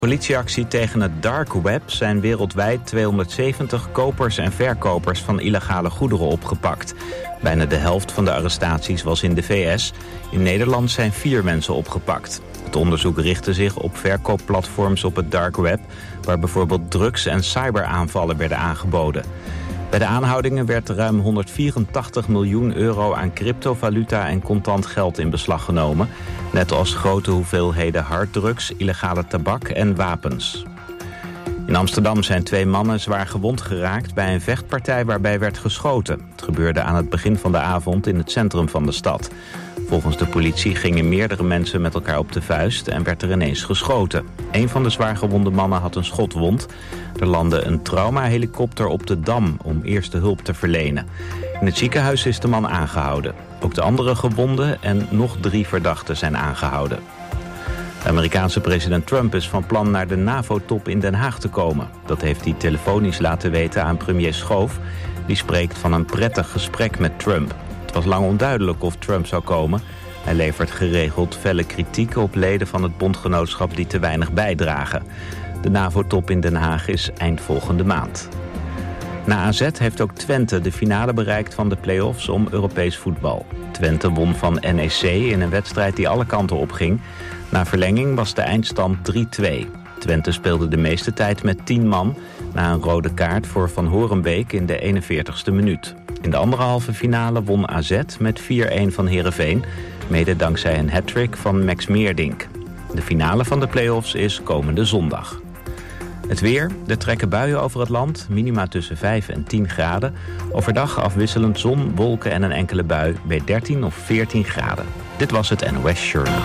Politieactie tegen het dark web zijn wereldwijd 270 kopers en verkopers van illegale goederen opgepakt. Bijna de helft van de arrestaties was in de VS. In Nederland zijn 4 mensen opgepakt. Het onderzoek richtte zich op verkoopplatforms op het dark web, waar bijvoorbeeld drugs- en cyberaanvallen werden aangeboden. Bij de aanhoudingen werd ruim 184 miljoen euro aan cryptovaluta en contant geld in beslag genomen, net als grote hoeveelheden harddrugs, illegale tabak en wapens. In Amsterdam zijn 2 mannen zwaar gewond geraakt bij een vechtpartij waarbij werd geschoten. Het gebeurde aan het begin van de avond in het centrum van de stad. Volgens de politie gingen meerdere mensen met elkaar op de vuist en werd er ineens geschoten. Een van de zwaargewonde mannen had een schotwond. Er landde een traumahelikopter op de Dam om eerste hulp te verlenen. In het ziekenhuis is de man aangehouden. Ook de andere gewonden en nog 3 verdachten zijn aangehouden. De Amerikaanse president Trump is van plan naar de NAVO-top in Den Haag te komen. Dat heeft hij telefonisch laten weten aan premier Schoof. Die spreekt van een prettig gesprek met Trump. Het was lang onduidelijk of Trump zou komen. Hij levert geregeld felle kritiek op leden van het bondgenootschap die te weinig bijdragen. De NAVO-top in Den Haag is eind volgende maand. Na AZ heeft ook Twente de finale bereikt van de play-offs om Europees voetbal. Twente won van NEC in een wedstrijd die alle kanten opging. Na verlenging was de eindstand 3-2. Twente speelde de meeste tijd met 10 man... na een rode kaart voor Van Horenbeek in de 41ste minuut. In de andere halve finale won AZ met 4-1 van Heerenveen... mede dankzij een hat-trick van Max Meerdink. De finale van de play-offs is komende zondag. Het weer, er trekken buien over het land, minima tussen 5 en 10 graden. Overdag afwisselend zon, wolken en een enkele bui bij 13 of 14 graden. Dit was het NOS Journaal.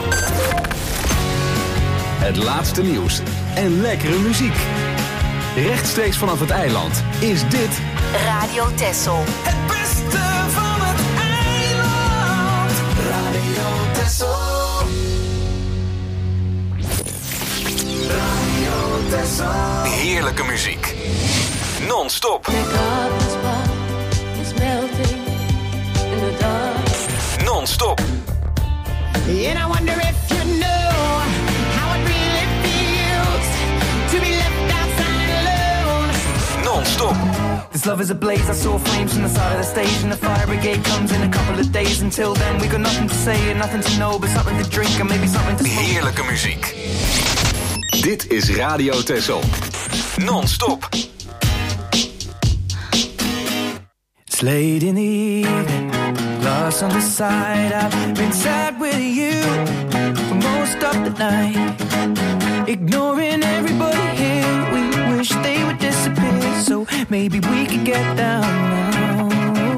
Het laatste nieuws en lekkere muziek. Rechtstreeks vanaf het eiland is dit Radio Texel. Het beste van het eiland. Radio Texel. Radio Texel. heerlijke muziek. Non-stop. Non-stop. And I wonder if you know how it really feels to be left outside alone. Non-stop. This love is a blaze, I saw flames from the side of the stage, and the fire brigade comes in a couple of days. Until then we got nothing to say and nothing to know, but something to drink and maybe something to smoke. Heerlijke muziek. Dit is Radio Texel. Non-stop. It's late in the evening, glass on the side. I've been sad with you for most of the night, ignoring everybody here. We wish they would disappear, so maybe we could get down now.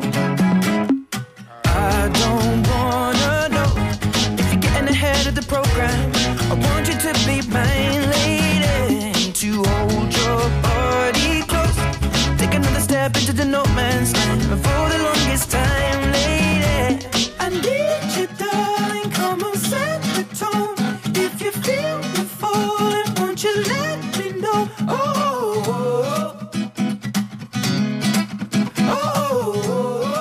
I don't wanna know if you're getting ahead of the program. I want you to be my lady, to hold your body close, take another step into the no man's land. For the longest time, lady, I need you, darling. Come on, set the tone. If you feel me falling, won't you let me know? Oh, oh, oh, oh.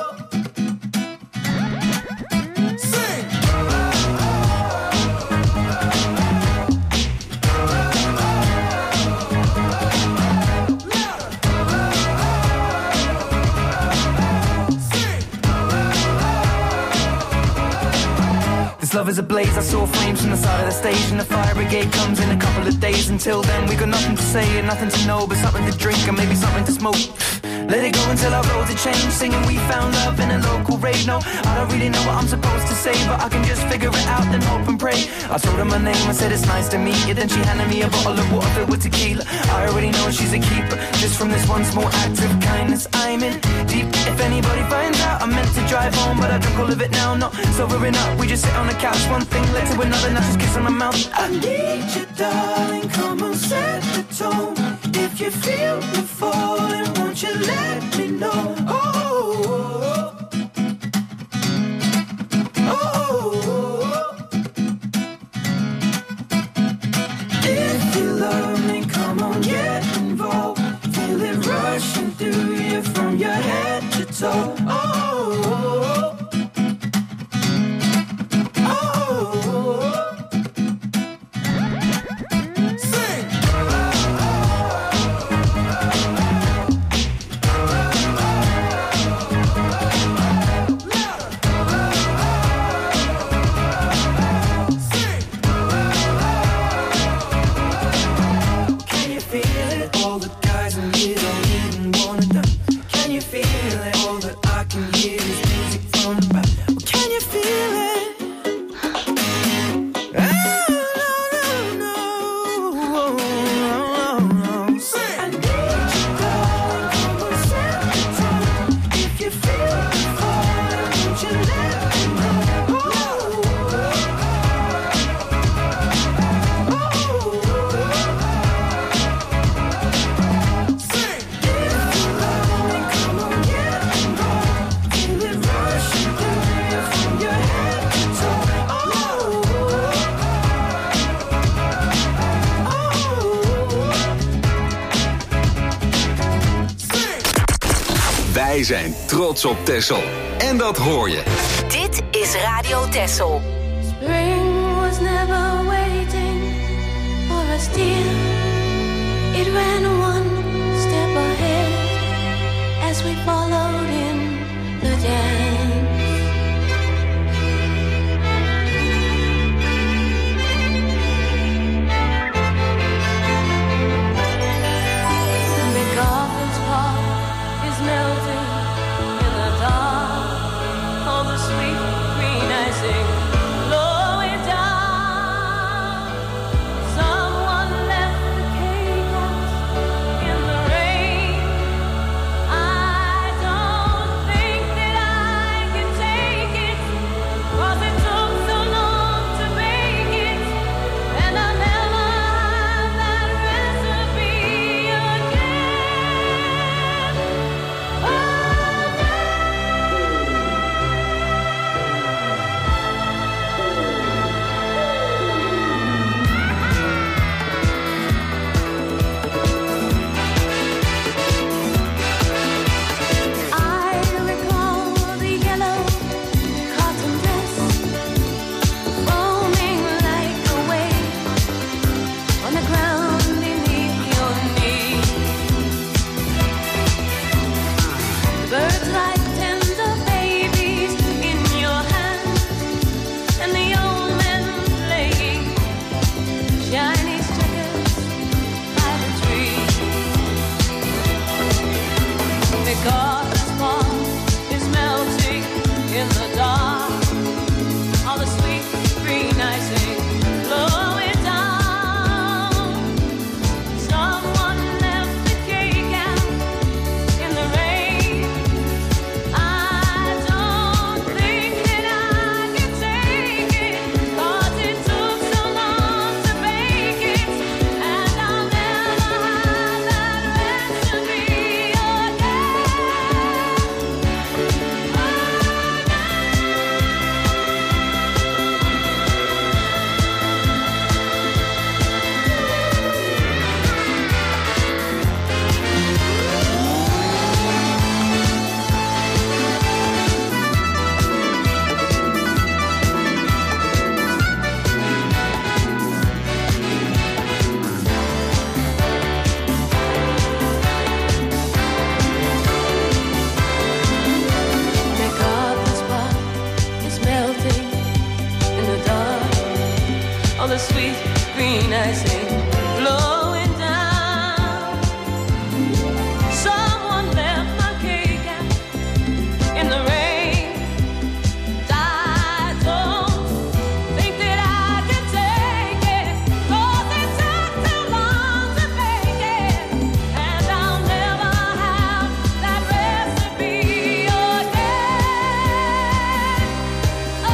Sing. This love is a blaze, I saw flames from the side of the stage, and the fire brigade comes in a couple of days. Until then we got nothing to say and nothing to know, but something to drink and maybe something to smoke. Let it go until our roads are changed, singing we found love in a local rave. No, I don't really know what I'm supposed to say, but I can just figure it out and hope and pray. I told her my name, I said it's nice to meet you, then she handed me a bottle of water filled with tequila. I already know she's a keeper, just from this one small act of kindness. I'm in deep, if anybody finds out, I'm meant to drive home, but I drink all of it now. No, sobering up, we just sit on the couch, one thing led to another, now just kiss on my mouth. I need you, darling, come on, set the tone. If you feel me falling, won't you let me know? Oh, oh, oh, oh. If you love me, come on, get involved. Feel it rushing through you from your head to toe. Oh, oh, oh, oh. Sing. Wij zijn trots op Texel. En dat hoor je. Dit is Radio Texel. Spring was never waiting for us, dear. It ran one step ahead as we followed in the dance. MacArthur's Park is melting in the dark. All the sweet green icing blowing down. Someone left the cake out in the rain. I don't think that I can take it, 'cause it took so long to make it, and I'll never have that recipe again. Oh, I recall the yellow cotton dress foaming like a wave on the ground beneath your knee. Birds like tender babies in your hands, and the old men playing Chinese checkers by the tree. MacArthur's Park is melting in the dark. All the sweet green icing blowing down. Someone left the cake out in the rain. I don't think that I can take it, 'cause it took so long to bake it, and I'll never have that recipe again. MacArthur's Park is melting in the dark. All the sweet green icing blowing down. Someone left my cake out in the rain. I don't think that I can take it, 'cause it took too long to bake it, and I'll never have that recipe again. Oh,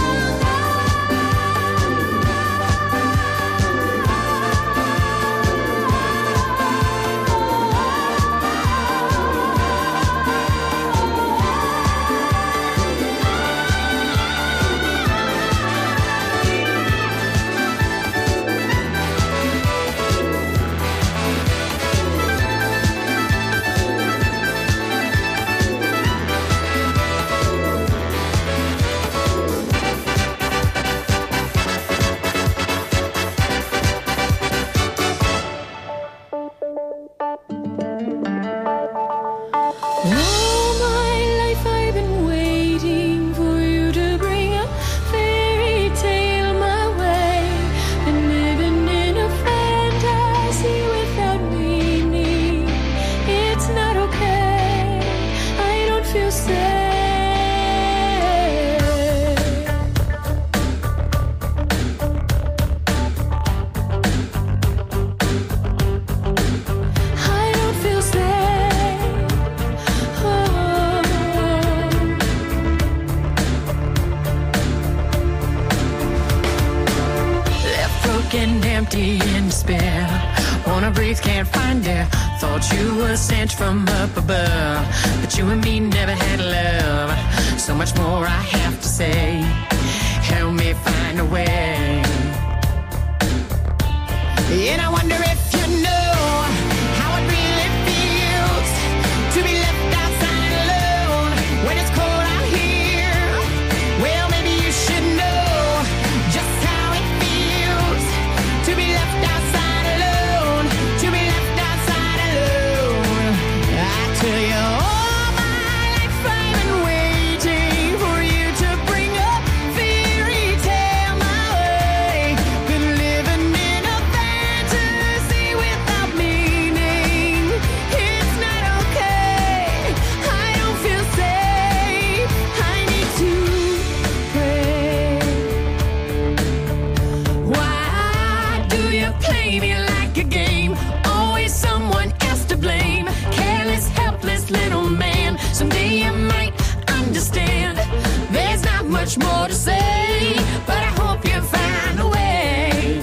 all my life I've been waiting for you to bring a fairy tale my way. Been living in a fantasy without meaning. It's not okay. I don't feel safe. I don't feel safe. Oh. Left broken, empty, in despair. Wanna breathe, can't find air. Thought you were sent from up above, but you and me never had love. So much more I have to say. Help me find a way. And I wonder if you know how it really feels to be left outside alone. much more to say, but I hope you find a way.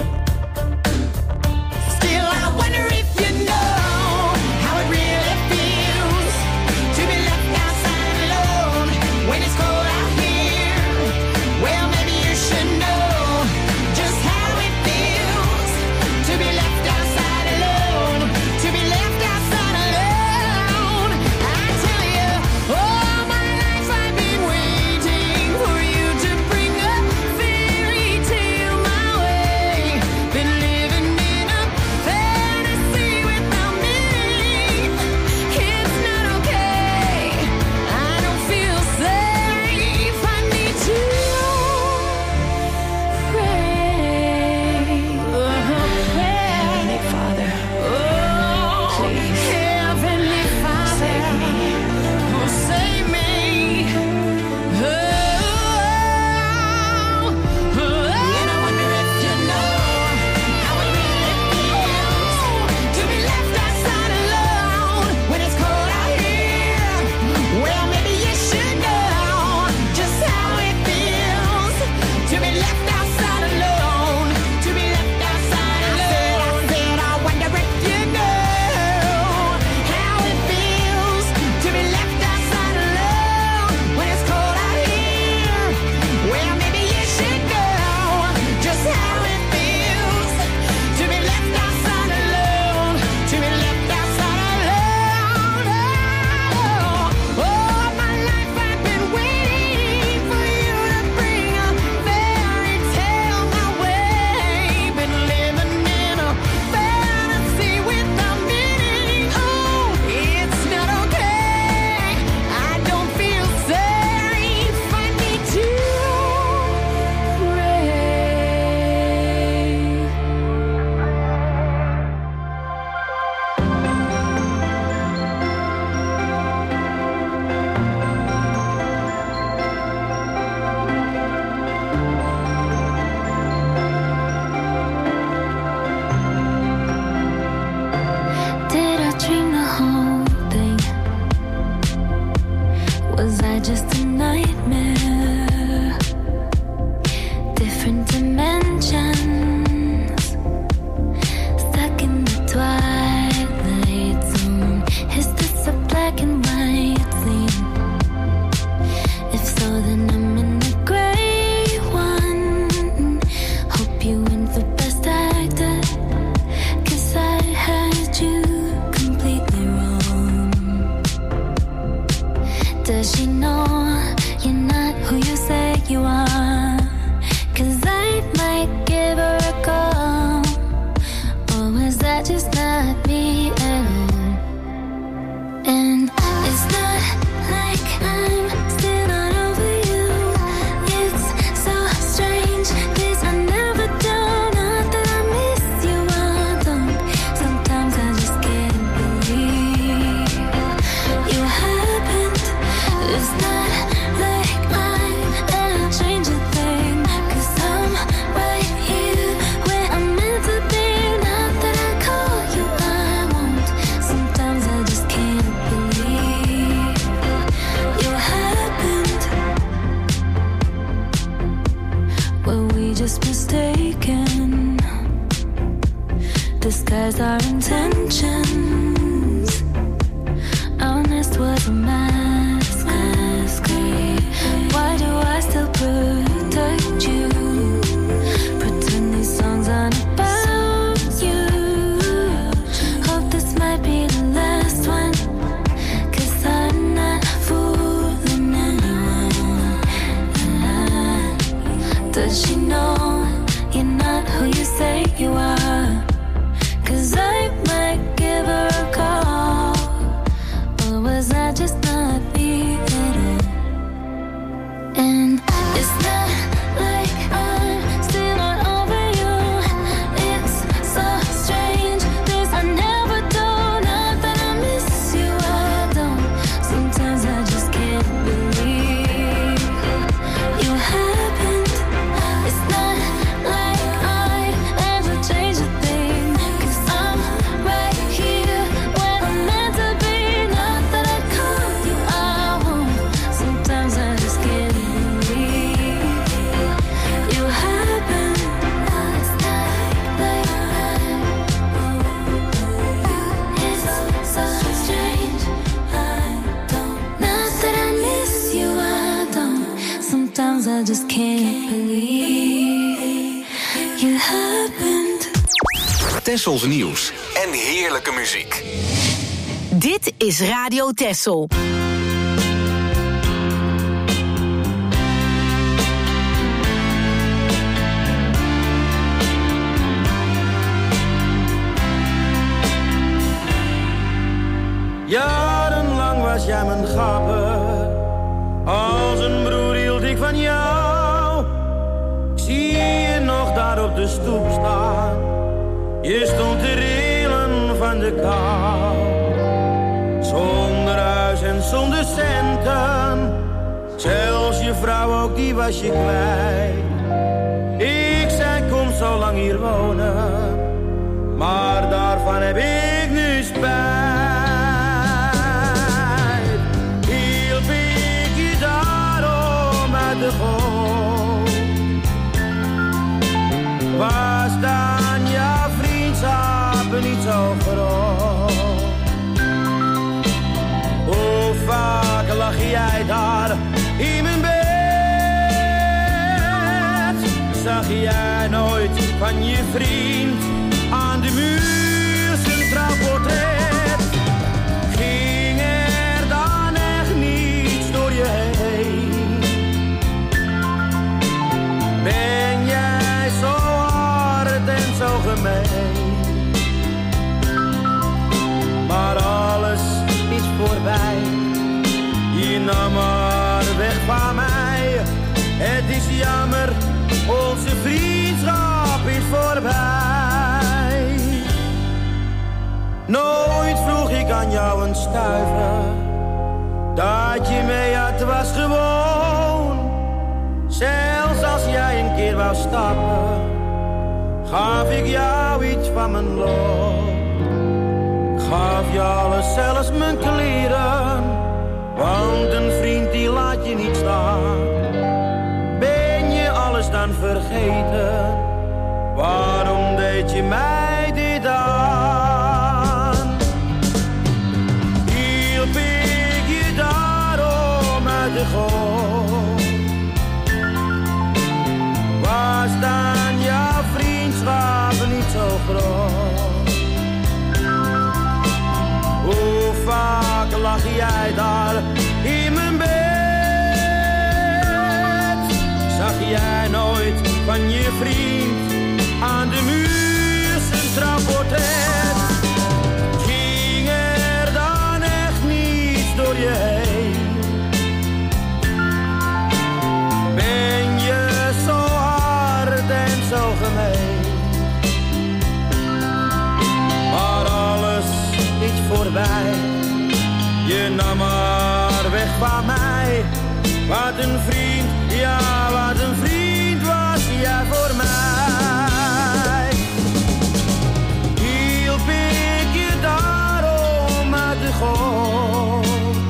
Still, I wonder if you know how it really feels to be left outside alone when it's cold out here. Well, maybe you should know just how it feels to be left outside alone, to be left outside alone. I tell you, all my life I've been waiting for you to bring a fairy tale my way. Been living in a fantasy without meaning. It's not okay. I don't feel safe. I need to pray. Heavenly Father, please, Heavenly Father, save me. Oh, save me. And I wonder if you know how it really feels to be left outside alone when it's cold out here. Well, maybe you should know just how it feels to be left outside alone, to be left outside alone. I said, I wonder if you know how it feels to be left outside alone when it's cold out here. Well, maybe you should know just how it feels to be left outside alone, to be left outside alone. All my life I've been waiting for you to bring a fairy tale my way. Been living in a fantasy without meaning. Oh, it's not okay. I don't feel safe. I need to pray. Did I dream the whole thing? Was I just a nightmare? Different dimensions, stuck in the twilight zone. Is this a black and white scene? If so, then I'm in the gray one. Hope you win for best actor, 'cause I had you completely wrong. Does she know you're not who you say you are? 'Cause I might give her a call. Or was that just not me at all? And it's not like I'm still not over you. It's so strange, 'cause I never do. Not that I miss you, I don't. Sometimes I just can't believe you happened. It's not like I'm gonna change a thing, 'cause I'm right here where I'm meant to be. Not that I call you, I won't. Sometimes I just can't believe you happened. Were we just mistaken? Disguise our intentions. Our nest was a mask. Why do I still protect you? Pretend these songs aren't about you. Hope this might be the last one, 'cause I'm not fooling anyone. Does she know you're not who you say you are? 'Cause I might give her a call. Or was I just not me at all? And it's not just can't believe you happened. Tessels nieuws en heerlijke muziek. Dit is Radio Tessel. Jarenlang was jij mijn gapper, als een broer hield ik van jou. Ik zie je nog daar op de stoep staan, je stond te rillen van de kou. Zonder huis en zonder centen, zelfs je vrouw ook die was je kwijt. Ik zei kom zo lang hier wonen, maar daarvan heb ik nu spijt. De goot. Was dan jouw vriendschap niet zo groot? Hoe vaak lag jij daar in mijn bed? Zag jij nooit van je vriend aan de muur zijn trouwportret? Ging er dan echt niets door je heen? Ben jij zo hard en zo gemeen? Maar alles is voorbij, je nam maar weg van mij. Het is jammer, onze vriendschap is voorbij. Nooit vroeg ik aan jou een stuiver, dat je mee had was gewoon. Zelfs als jij een keer wou stappen, gaf ik jou iets van mijn loon. Gaf je alles, zelfs mijn kleren, want een vriend die laat je niet staan. Ben je alles dan vergeten, waarom deed je mij dit aan? Hielp ik je daarom uit de goot? Was dan jouw vriendschap niet zo groot? Hoe vaak lag jij daar in mijn bed? Zag jij nooit van je vriend aan de muur zijn trouwportret? Ging er dan echt niets door je heen? Ben je zo hard en zo gemeen? Maar alles is voorbij, je nam maar weg van mij. Wat een vriend, ja wat een vriend was jij voor mij. Hielp ik je daarom uit de goot?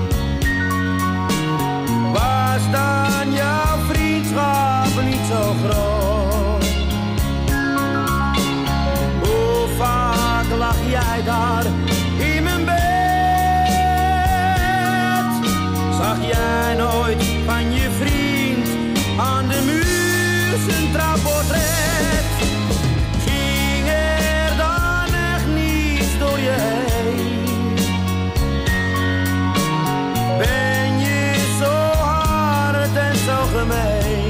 Was dan jouw vriendschap niet zo groot? Hoe vaak lag jij daar in mijn bed? Zag jij nooit van je vriend aan de muur zijn trouwportret? Ging er dan echt niets door je heen? Ben je zo hard en zo gemeen?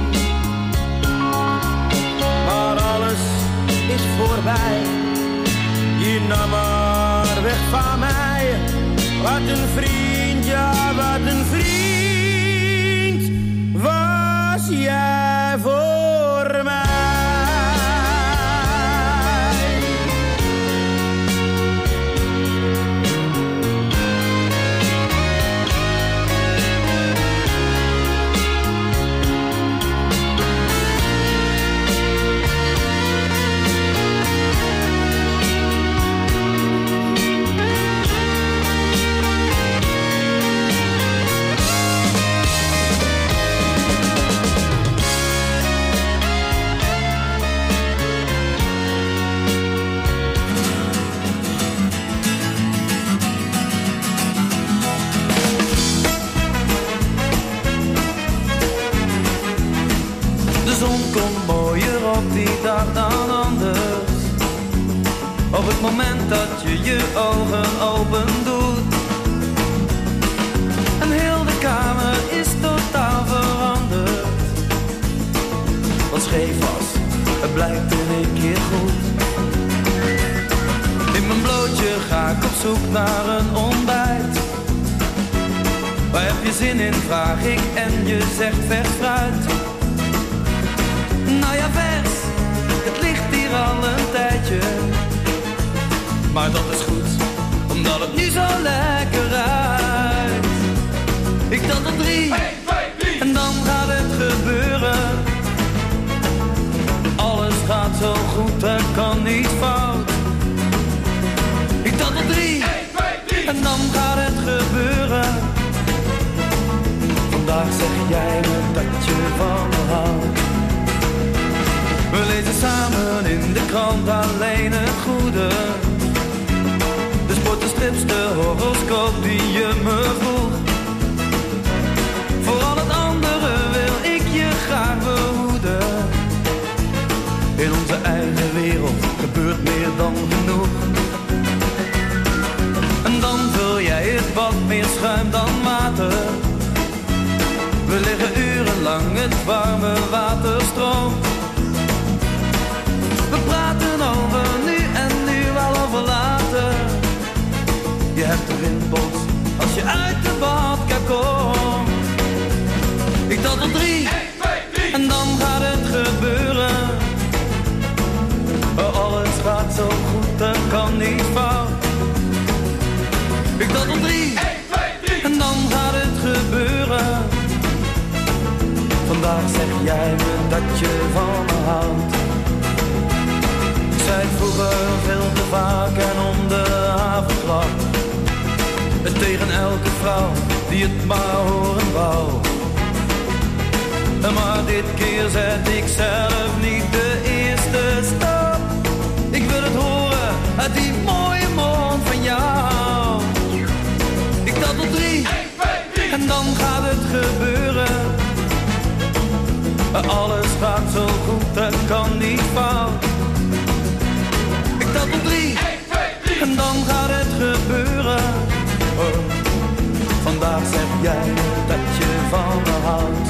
Maar alles is voorbij, je nam maar weg van mij. Wat een vriend, ja wat een vriend was jij voor mij. moment dat je je ogen open doet. En heel de kamer is totaal veranderd. Wat scheef was, het blijkt in één keer goed. In mijn blootje ga ik op zoek naar een ontbijt. Waar heb je zin in, vraag ik en je zegt vers fruit. Nou ja, vers, het ligt hier al een tijdje. Maar dat is goed, omdat het nu zo lekker ruikt. Ik tel tot 3, 1, 2, 3. En dan gaat het gebeuren. Alles gaat zo goed, er kan niet fout. Ik tel tot 3, 1, 2, 3. En dan gaat het gebeuren. Vandaag zeg jij me dat je van me houdt. We lezen samen in de krant alleen het goede. De sport, de strips, de horoscoop die je me vroeg. Voor al het andere wil ik je graag behoeden. In onze eigen wereld gebeurt meer dan genoeg. En dan vul jij het wat meer schuim dan water. We liggen urenlang, het warme water stroomt. We praten over nu en nu wel over later. Je hebt de rimpels als je uit de badkuip komt. Ik tel tot 3, 1, 2, 3. En dan gaat het gebeuren. Alles gaat zo goed, er kan niet fout. Ik tel tot 3, 1, 2, 3. En dan gaat het gebeuren. Vandaag zeg jij me dat je van me houdt. Ik zei het vroeger veel te vaak en om de havenklap. En tegen elke vrouw die het maar horen wou. Maar dit keer zet ik zelf niet de eerste stap. Ik wil het horen uit die mooie mond van jou. Ik tel tot 3, 1, 2, 3. En dan gaat het gebeuren. Alles gaat zo goed, het kan niet fout. Ik tel tot 3, 1, 2, 3. En dan gaat het gebeuren. Vandaag zeg jij dat je van me houdt.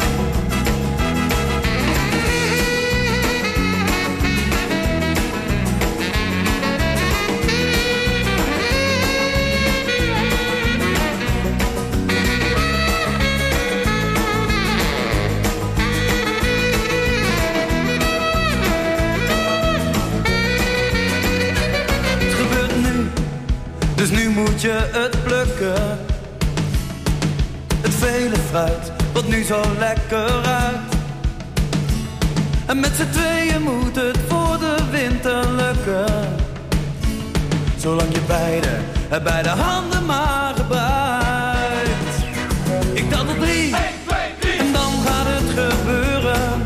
Dus nu moet je het plukken. Het vele fruit, wat nu zo lekker ruikt. En met z'n tweeën moet het voor de winter lukken. Zolang je beide handen maar gebruikt. Ik tel tot 3, 1, 2, 3. En dan gaat het gebeuren.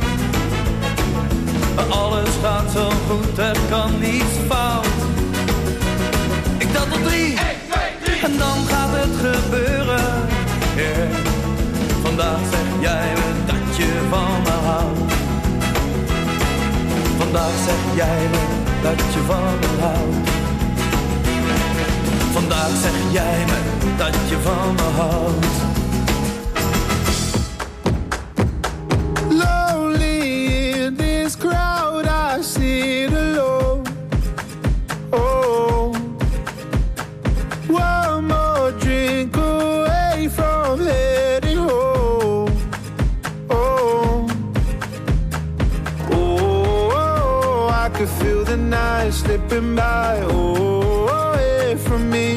Alles gaat zo goed, er kan niets fout. Ik tel tot 3, 1, 2, 3. En dan gaat het gebeuren. Yeah. Vandaag zeg jij me dat je van me houdt. Vandaag zeg jij me dat je van me houdt. Vandaag zeg jij me dat je van me houdt. Lonely in this crowd, I sit alone. Oh, one more drink away from heading home. Oh, oh, I could feel the night slipping by. Oh, away from me.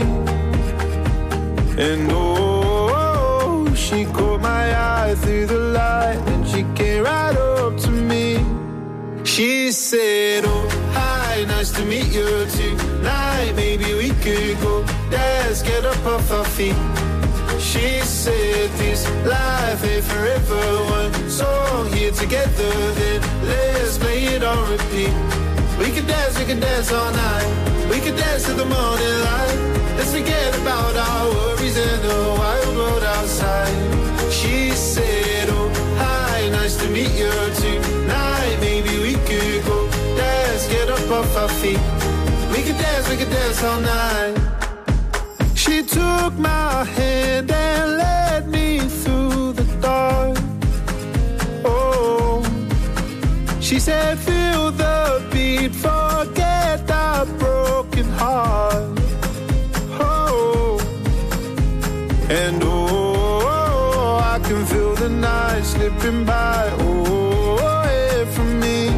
And oh, she caught my eye through the light, and she came right up to me. She said, oh, hi, nice to meet you tonight. Maybe we could go dance, get up off our feet. She said, this life ain't forever. One song here together, then let's play it on repeat. We can dance all night. We can dance to the morning light. Let's forget about our worries and the wild world outside. She said, oh, hi, nice to meet you tonight. Maybe we could go dance, get up off our feet. We can could dance all night. She took my hand and led me through the dark. Oh, she said, feel the beat, forget the broken heart. Oh, and oh, I can feel the night slipping by. Oh, away from me.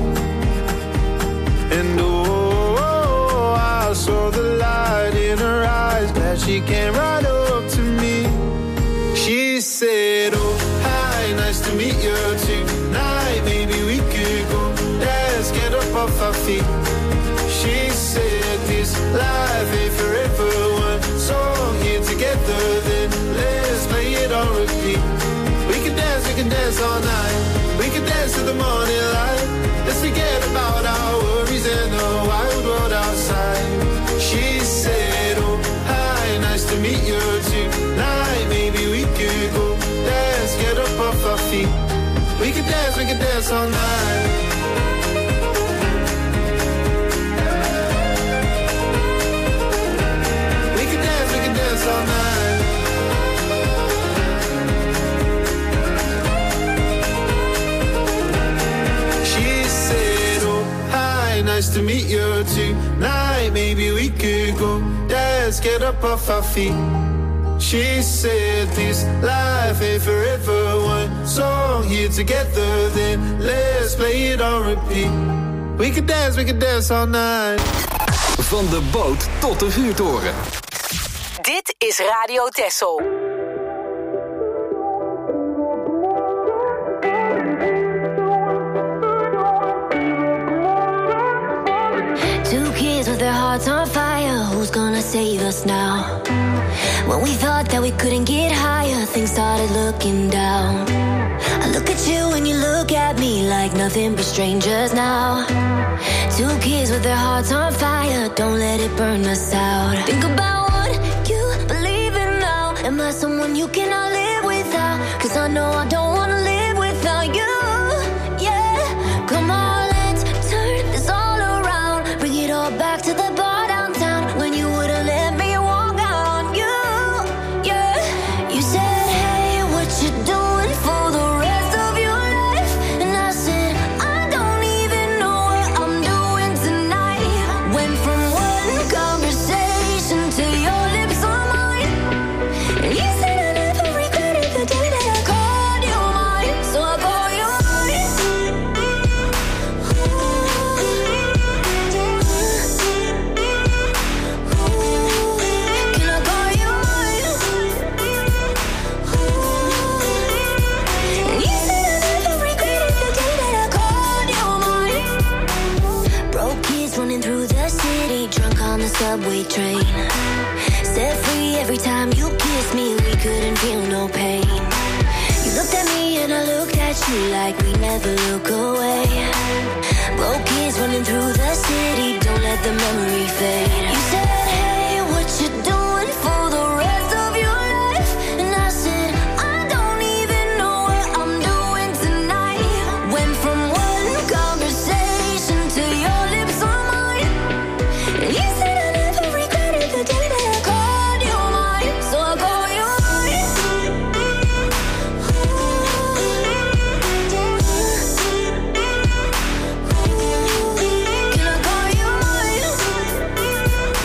And oh, I saw the light in her eyes, glad she came right up to me. She said, oh, hi, nice to meet you tonight. Maybe we could go, let's get up off our feet. She said, this life ain't forever. One song here together, then let's play it on repeat. We can dance all night. We can dance to the morning light. Let's forget about our worries and the wild world outside. She said, oh, hi, nice to meet you tonight. Maybe we could go, let's get up off our feet. We can dance all night. We can dance all night. She said, oh, hi, nice to meet you tonight. Maybe we could go, let's get up off our feet. She said, this life ain't forever. One song here together, then let's play it on repeat. We can dance all night. Van de boot tot de vuurtoren. Dit is Radio Texel. Two kids with their hearts on fire. Who's gonna save us now? When we thought that we couldn't get higher, things started looking down. I look at you and you look at me like nothing but strangers now. Two kids with their hearts on fire. Don't let it burn us out. Think about what you believe in now. Am I someone you cannot live without? 'Cause I know I don't wanna live without you. Yeah, come on, let's turn this all around. Bring it all back to the bar downtown when you wouldn't let me walk out on you. Yeah, you said, hey, what you doing for the rest of your life? And I said, I don't even know what I'm doing tonight. Went from one conversation to your lips on mine. And you said I never regretted the day that I called you mine. So I call you mine. Can I call you mine? And you said I never regretted the day that I called you mine. Broke kids running through the city, drunk on the subway train. Set free every time you kissed me, we couldn't feel no pain. You looked at me and I looked at you like we never look away. Broke kids running through the city, don't let the memory fade. You said, hey, what you doing for the rest of your life? And I said, I don't even know what I'm doing tonight. Went from one conversation to your lips on mine. And you said I never regretted the day that I called you mine. So I call you mine. Can I call you mine?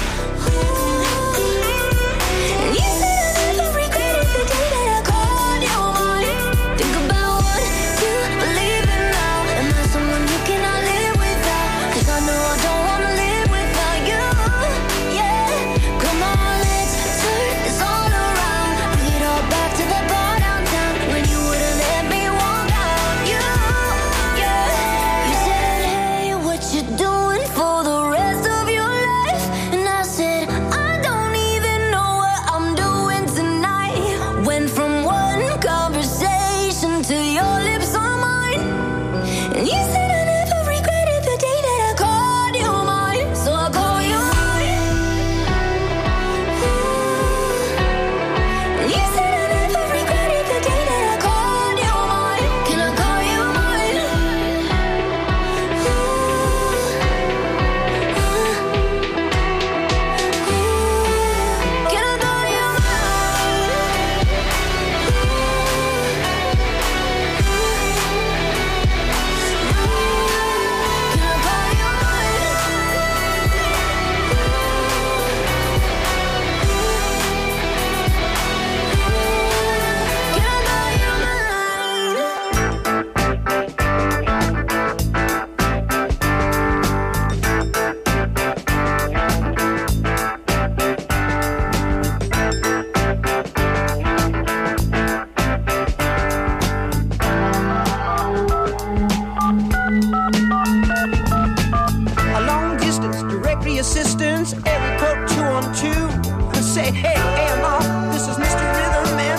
say, hey, A&R, this is Mr. Rhythm and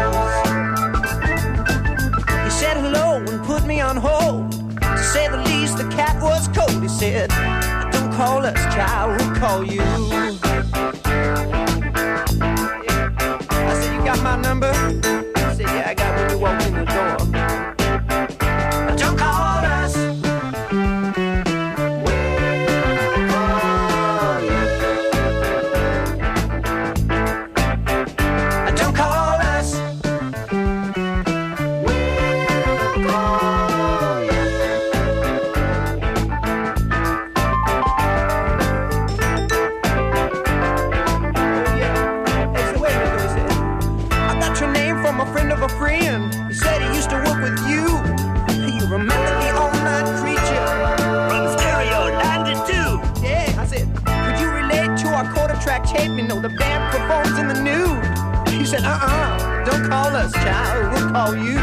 Blues. He said hello and put me on hold. To say the least, the cat was cold. He said, don't call us, child, we'll call you. I said, you got my number? He said, yeah, I got when you walked in the door. Don't call us. Don't call us. A friend of a friend. He said he used to work with you. You remember the all-night creature from Stereo 92? Yeah, I said, could you relate to our quarter track tape? You know, the band performs in the nude. He said, don't call us, child, we'll call you.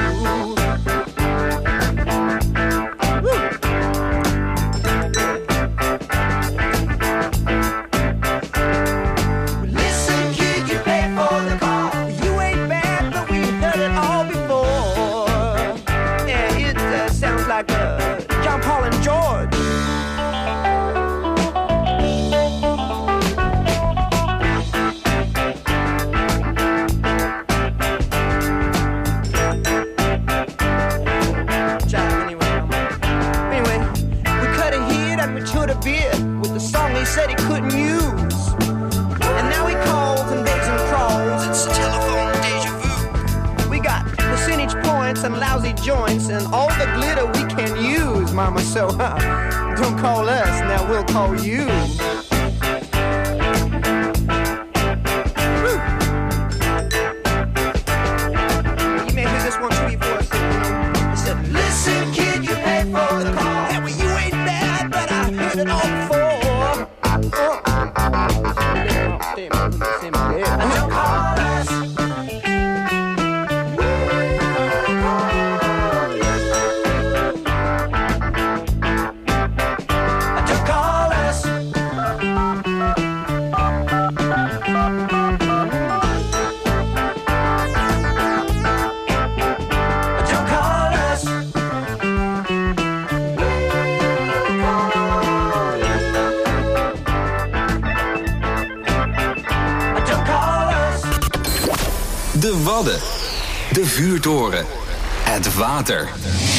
Said he couldn't use, and now he calls and begs and crawls. It's telephone deja vu. We got percentage points and lousy joints and all the glitter we can use, mama. So don't call us, now we'll call you. Woo. You may hear this one tweet for us. He said, listen kid, you pay for the call. Yeah, well, you ain't bad, but I heard it all before. Don't call us. Don't call us. Don't call us. De Wadden. De Vuurtoren. Het water.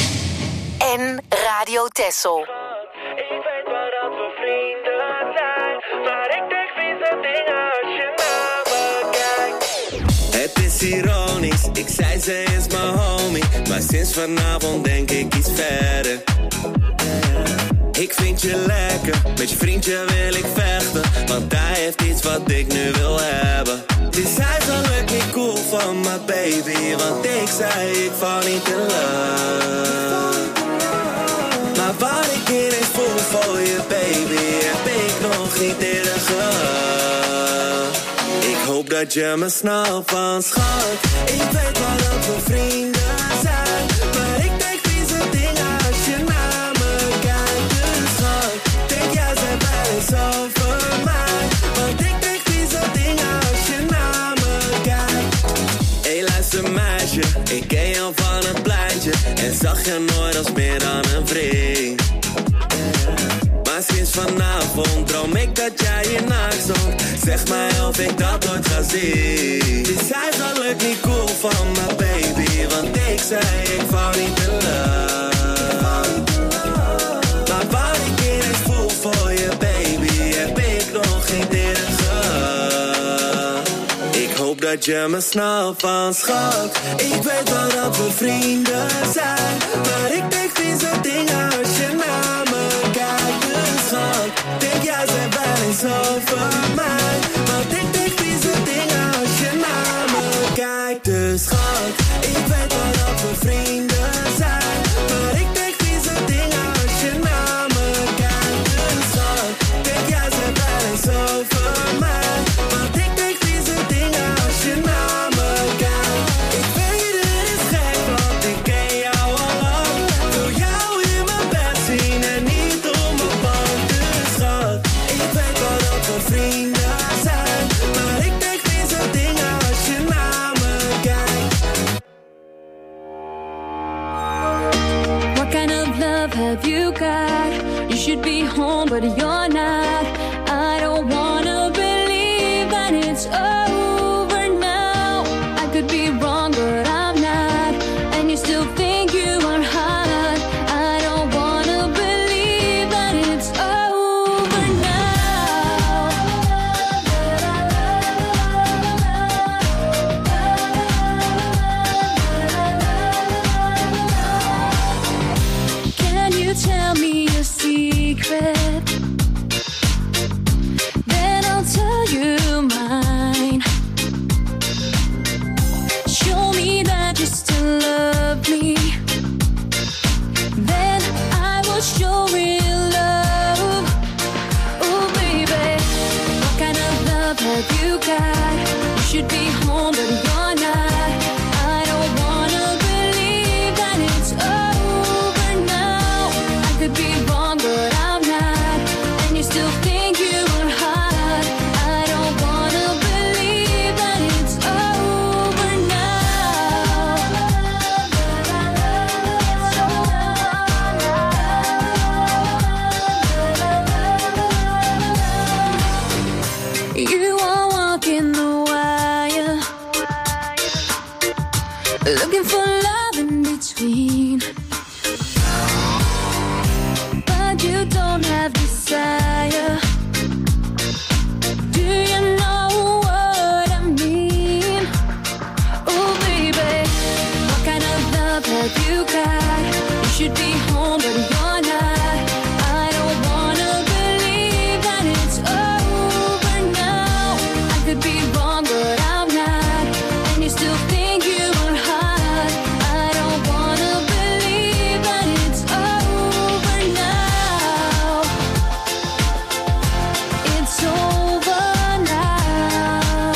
En Radio Texel. Ik weet wel dat we vrienden zijn, maar ik denk vieze dingen als je naar me kijkt. Het is ironisch, ik zei ze is mijn homie, maar sinds vanavond denk ik iets verder. Ik vind je lekker, met je vriendje wil ik vechten, want hij heeft iets wat ik nu wil hebben. Het is eigenlijk niet cool van mijn baby, want ik zei ik val niet in love. Maar wat ik ineens voel voor je baby, heb ik nog niet eerder gehad. Ik hoop dat je me snapt, want schat, ik weet wel dat we vrienden zijn, maar ik denk vieze dingen als je naar me kijkt. Dus schat, denk jij zij wel eens over mij, want ik denk vieze dingen als je naar me kijkt. Hé luister meisje, ik ken jou van het pleintje en zag je nooit als meer dan een vriend. Maar sinds vanavond droom ik dat jij hier naast stond. Zeg mij of ik dat ooit ga zien. Het is eigenlijk niet cool van mijn baby, want ik zei ik val niet in love. Maar wat ik ineens voel voor je baby, heb ik nog geen eerder gehad. Ik hoop dat je me snapt, van schat, ik weet wel dat we vrienden zijn, maar ik denk vieze dingen als je naar me kijkt. Dus schat, denk jij zij wel eens over mij, want ik denk vieze dingen als je naar me kijkt. Dus schat, ik weet wel dat we vrienden zijn, maar ik denk vieze dingen als je naar me kijkt. Dus schat, denk jij zij wel eens over mij, want ik denk vieze dingen als je naar me kijkt. Ik weet het is gek, want ik ken jou al lang. Wil jou in mijn bed zien en niet om mijn bank. Dus schat, ik weet wel dat we vrienden zijn, got. You should be home, but you're not. I don't wanna believe that it's over now. I could be wrong, but I'm not. And you still think you were hot. I don't wanna believe that it's over now. You are walking the wire, looking for love in between, but you don't have desire. Do you know what I mean? Oh baby, what kind of love have you got? You should be home, but you're not. I don't wanna believe that it's over now. I could be wrong, but I'm not. And you still think you were hot. I don't wanna believe that it's over now. It's over now.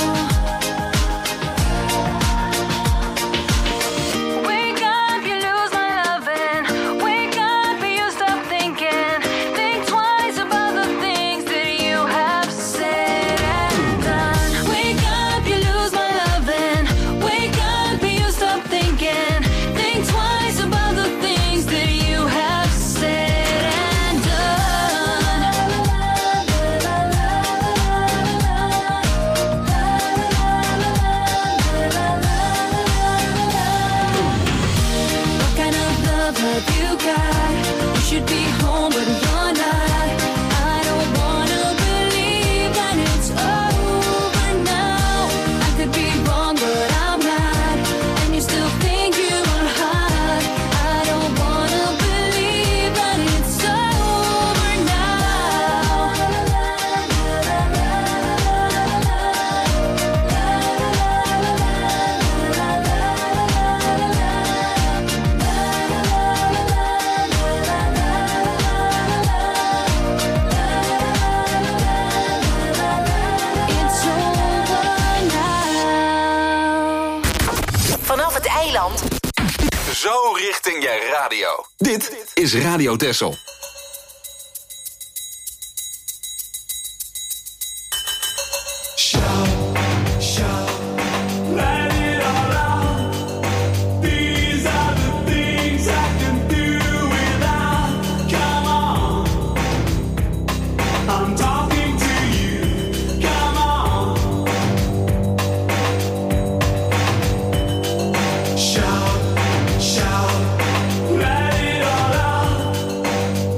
Wake up, you lose my loving. Wake up, you stop thinking. Think twice about the things that you have said and done. Wake up, you lose my loving. Wake up, you stop thinking. Think twice about the things that you have said and done. What kind of love have you got? You should be home, but you're not. I don't wanna believe that it's over now. I could be wrong, but I'm not. And you still think you were hot. I don't wanna believe that it's over now. It's over now. Vanaf het eiland. Zo richting je radio. Dit is Radio Texel. Let it all out. These are the things I can do without. Come on, I'm talking to you. Come on, shout, shout. Let it all out.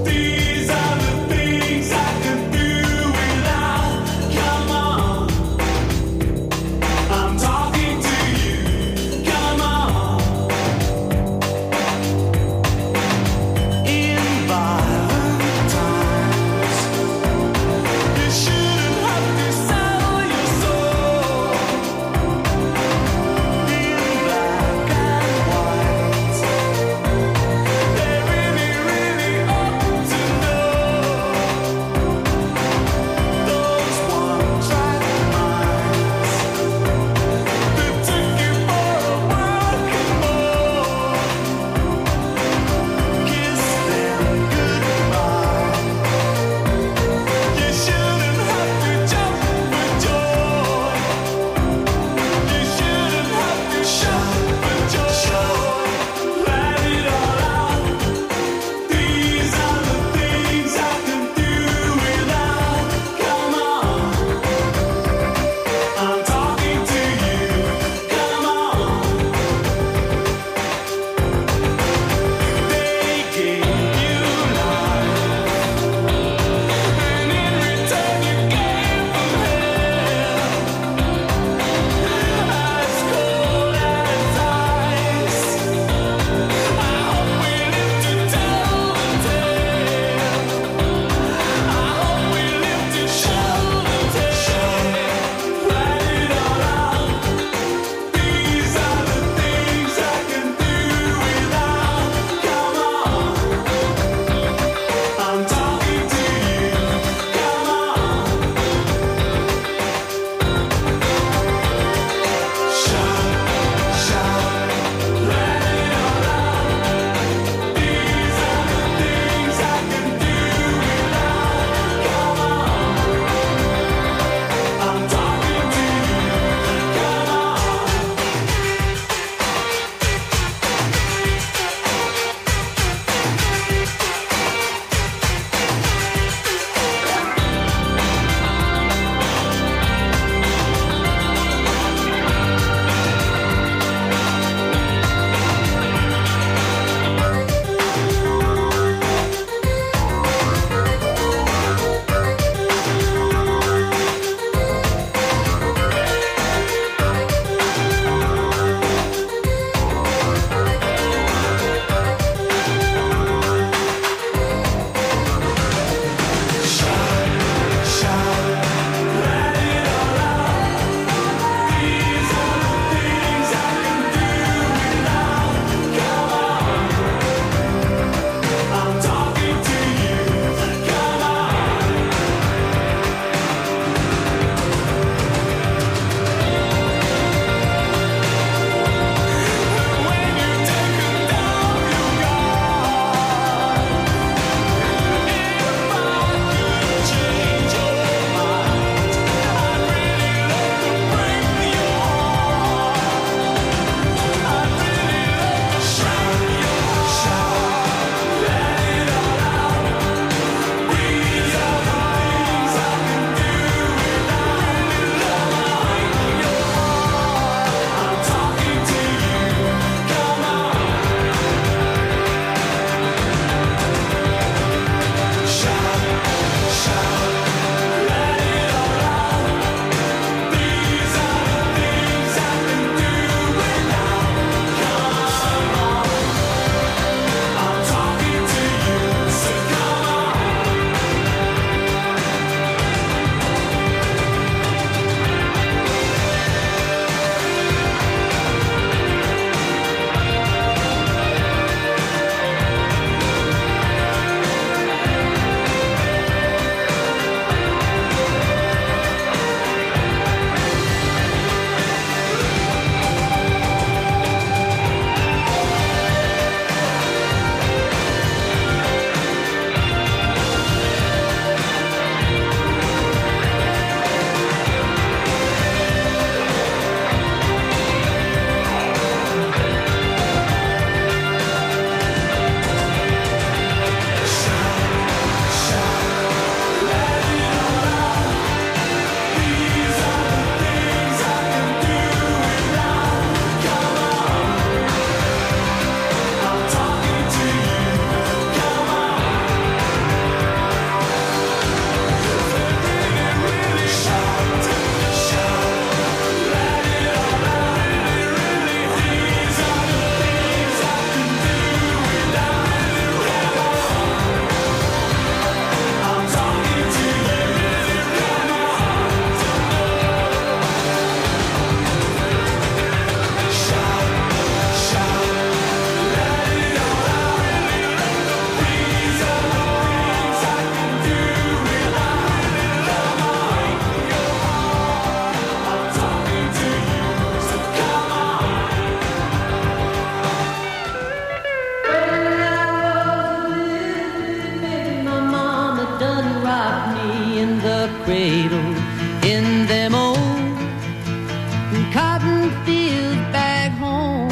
cotton fields back home.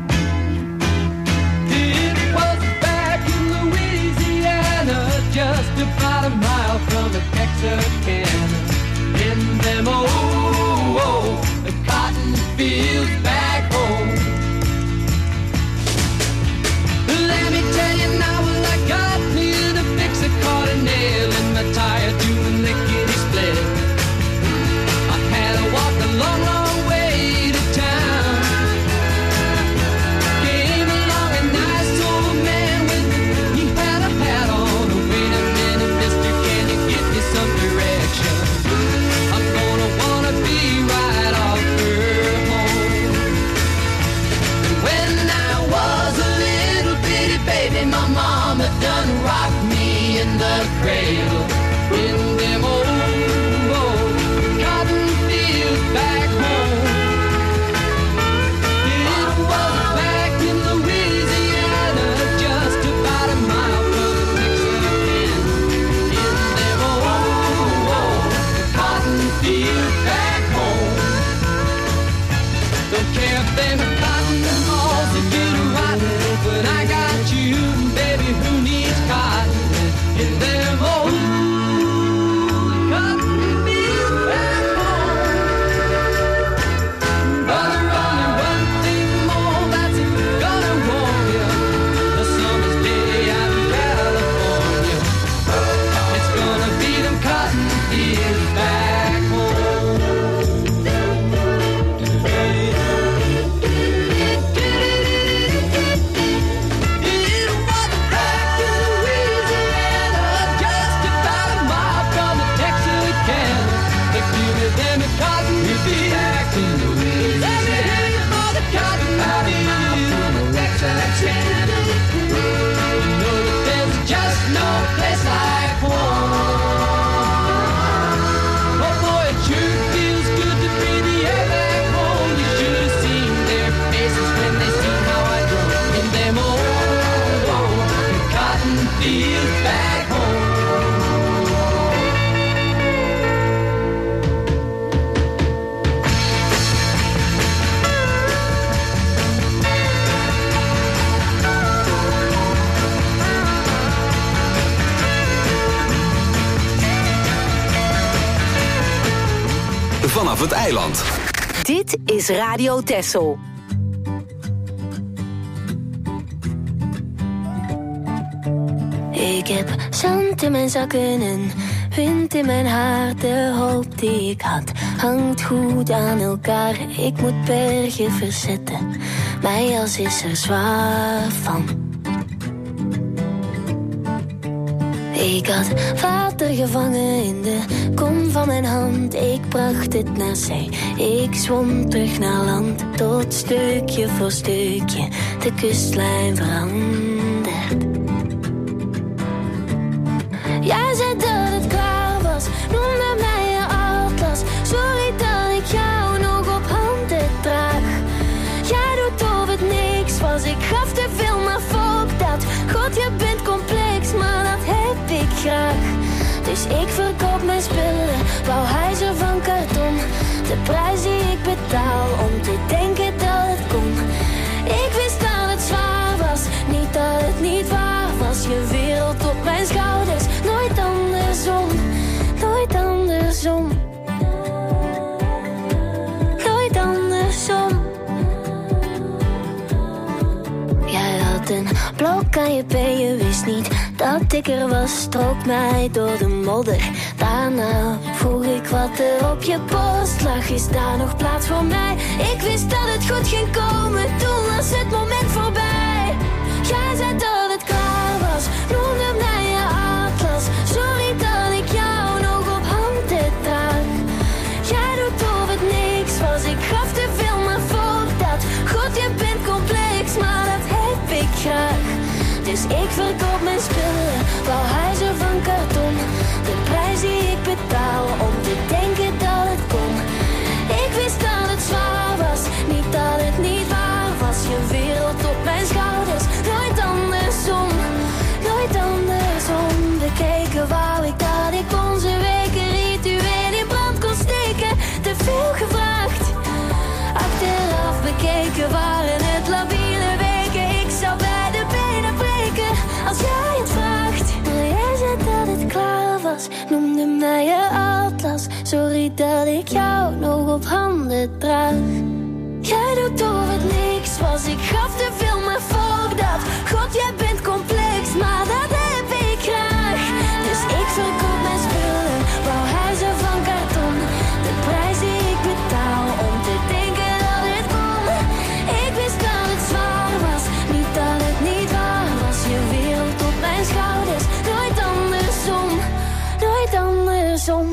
It was back in Louisiana, just about a mile from the Texarkana. In them old cotton fields back home. Let me tell you now, well, I got here to fix a caught a nail in my tire doing lickety split. I had to walk a long, long way to town. Came along a nice old man with he had a hat on. Wait a minute, mister, can you give me some direction? I'm gonna wanna be right off her home. And when I was a little bitty baby, my mama done rocked me in the cradle. In them old cotton fields back home. It was back in Louisiana, just about a mile from the Texarkana. In them old cotton fields back home. Don't care if them cotton balls are getting rotten, but I got you, baby, who needs cotton? In them old cotton fields back home. But run and one thing more, that's gonna warn you. The summer's day out in California. It's gonna be them cotton fields back home. It was back in Louisiana, just about a mile from the Texarkana. They give me them cotton fields back in Louisiana. For the cotton fields from the Texarkana. You know that there's just no place like home. Oh boy, it sure feels good to breathe the air back home. You should have seen their faces when they see how I grow in them old cotton fields back home. Vanaf het eiland. Dit is Radio Texel. Ik heb zand in mijn zakken en wind in mijn haar. De hoop die ik had hangt goed aan elkaar. Ik moet bergen verzetten, mijn jas is er zwaar van. Ik had water gevangen in de kom van mijn hand. Ik bracht het naar zee, ik zwom terug naar land. Tot stukje voor stukje de kustlijn verandert. Jij zei dat het klaar was, noemde mij je atlas. Sorry dat ik jou nog op handen draag. Jij doet of het niks was, ik gaf te veel, maar fuck dat. God, je bent complex, maar dat heb ik graag. Dus ik verkoop mijn spullen, wou huizen van karton. De prijs die ik betaal om te denken dat het kon. Ik wist dat het zwaar was, niet dat het niet waar was. Je wereld op mijn schouders, nooit andersom, nooit andersom. Nooit andersom. Jij had een blok aan je been, je wist niet dat ik er was. Strook mij door de modder, daarna vroeg ik wat er op je borst lag. Is daar nog plaats voor mij? Ik wist dat het goed ging komen, toen was het moment voorbij. Jij zei dat het klaar was, noemde mij je atlas. Sorry dat ik jou nog op handen draag. Jij doet of het niks was, ik gaf te veel, maar fuck dat. God, je bent complex, maar dat heb ik graag. Dus ik verkoop mijn spullen, wou huizen van karton. De prijs die ik betaal om te denken dat het kon. Ik wist dat het zwaar was, niet dat het niet waar was. Je wereld op mijn schouders, nooit andersom, nooit andersom. Bekeken wou ik dat ik onze weken ritueel in brand kon steken. Te veel gevraagd, gekeken, waren het labiele weken. Ik zou bij de benen breken als jij het vraagt. Maar jij zei dat het klaar was, noemde mij je atlas. Sorry dat ik jou nog op handen draag. Jij doet of het niks was, ik gaf te veel, maar fuck dat. God, jij bent complex, maar dat heb ik graag. Dus ik verkoop mijn spullen, bouw huizen van karton. De prijs die ik betaal om te denken dat het kon. Ik wist dat het zwaar was, niet dat het niet waar was. Je wereld op mijn schouders, nooit andersom, nooit andersom.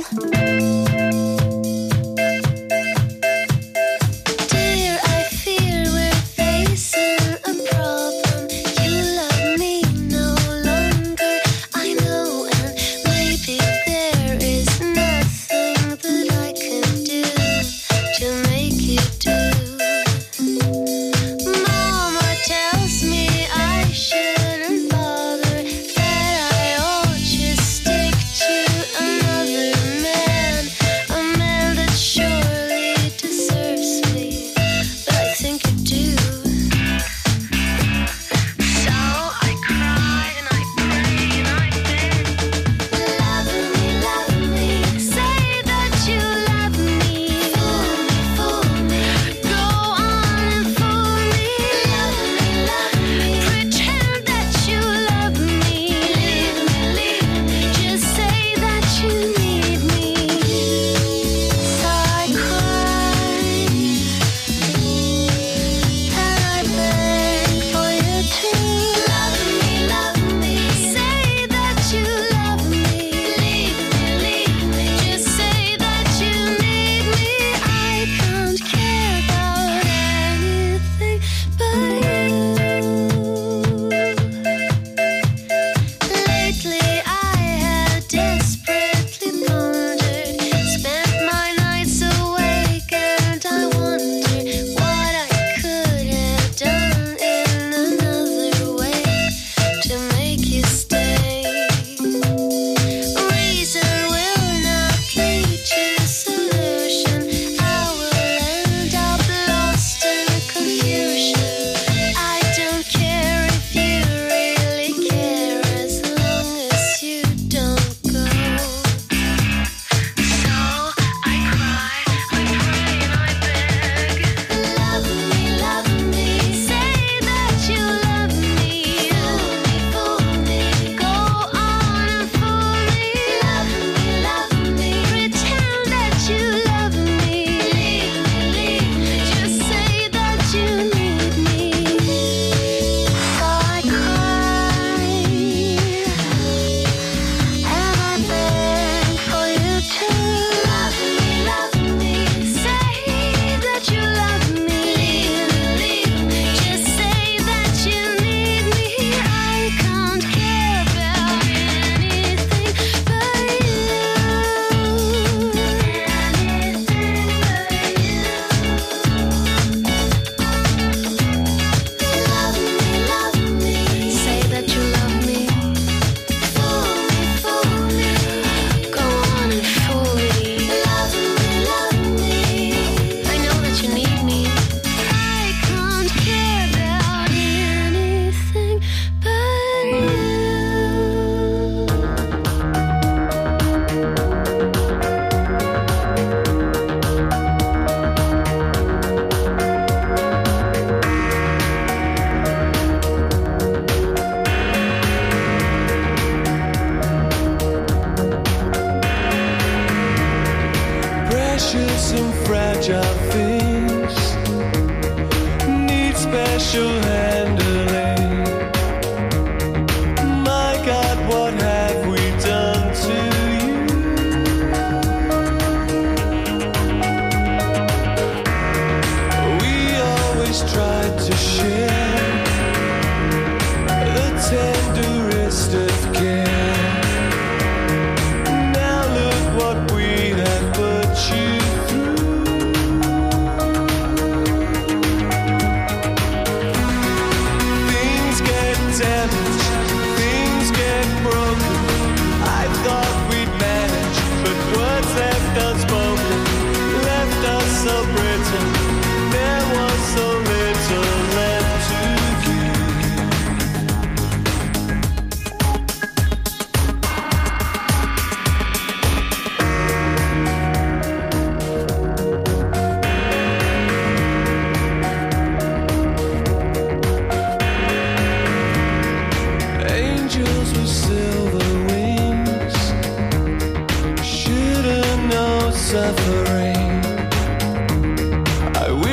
So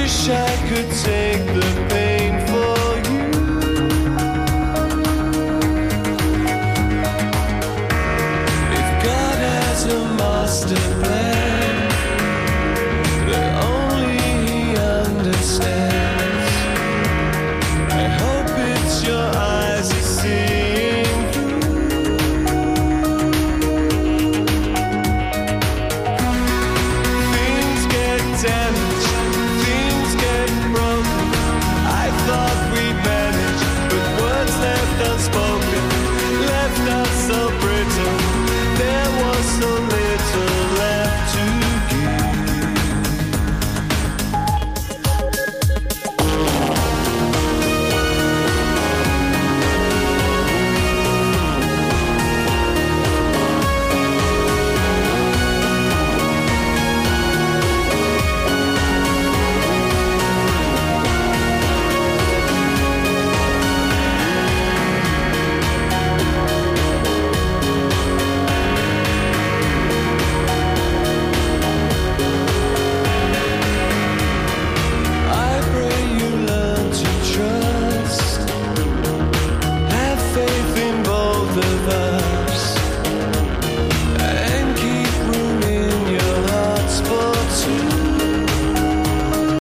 wish I could take the pain